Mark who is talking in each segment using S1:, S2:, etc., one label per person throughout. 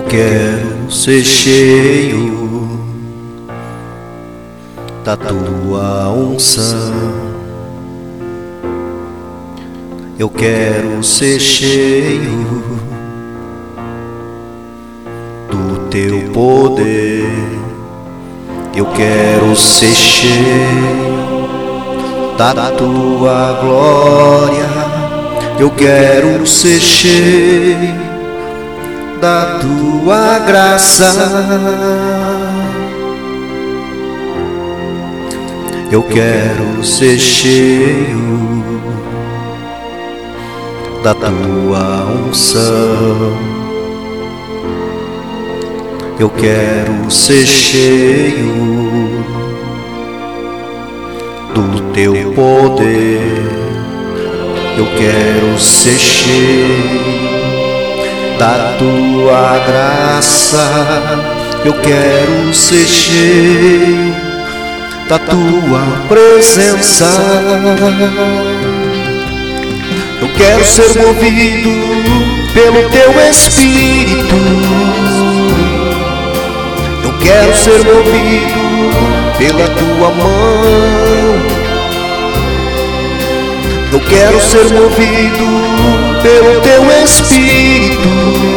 S1: quero ser cheio da tua unção. Eu quero ser cheio do teu poder. Eu quero ser cheio da tua glória. Eu quero ser cheio da tua graça. Eu quero ser cheio da tua unção. Eu quero ser cheio do teu poder. Eu quero ser cheio da tua graça. Eu quero ser cheio da tua presença. Eu quero ser movido pelo teu Espírito. Eu quero ser movido pela tua mão. Eu quero ser movido pelo teu Espírito.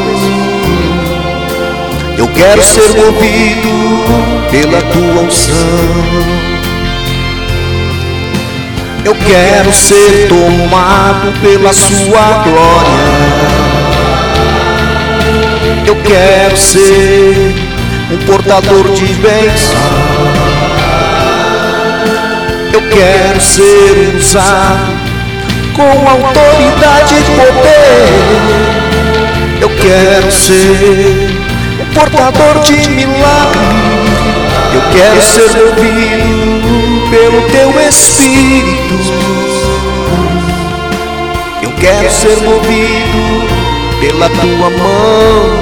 S1: Eu quero ser movido pela tua unção. Eu quero ser tomado pela sua glória. Eu quero ser um portador de bênção. Eu quero ser usado com autoridade e poder. Eu quero ser um portador de milagre. Eu quero ser movido pelo teu Espírito. Eu quero ser movido pela tua mão.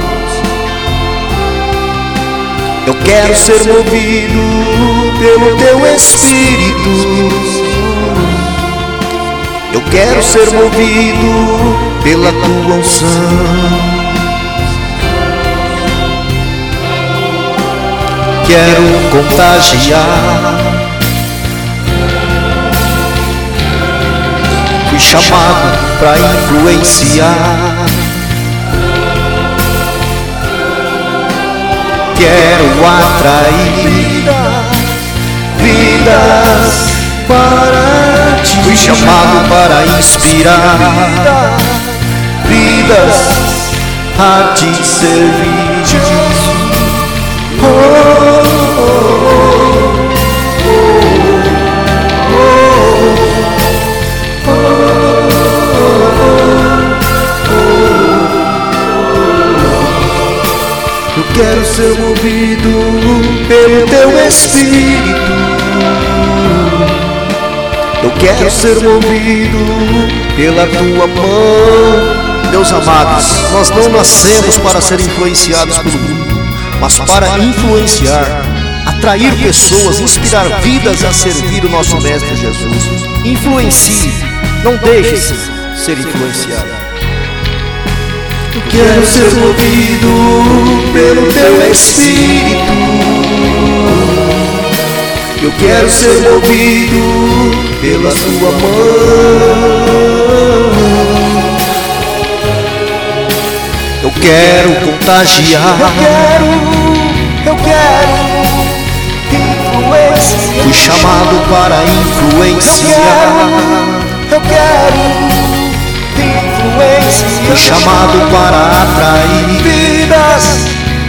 S1: Eu quero ser movido pelo teu Espírito. Eu quero ser movido pela tua unção. Quero contagiar. Fui chamado para influenciar. Quero atrair vidas para ti. Fui chamado para inspirar vidas a te servir. Eu quero ser movido pelo teu Espírito. Eu quero ser movido pela tua mão. Meus amados, nós não nascemos para ser influenciados pelo mundo, mas para influenciar, atrair pessoas, inspirar vidas a servir o nosso Mestre Jesus. Influencie, não deixe-se ser influenciado. Eu quero ser movido pelo teu Espírito. Eu quero ser movido pela tua mão. Eu quero contagiar. Eu quero influenciar. Fui chamado para influenciar. Eu quero influenciar. Fui chamado para atrair vidas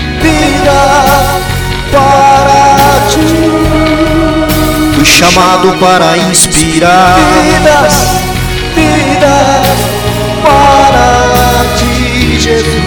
S1: para ti. Fui chamado para inspirar vidas para ti, Jesus.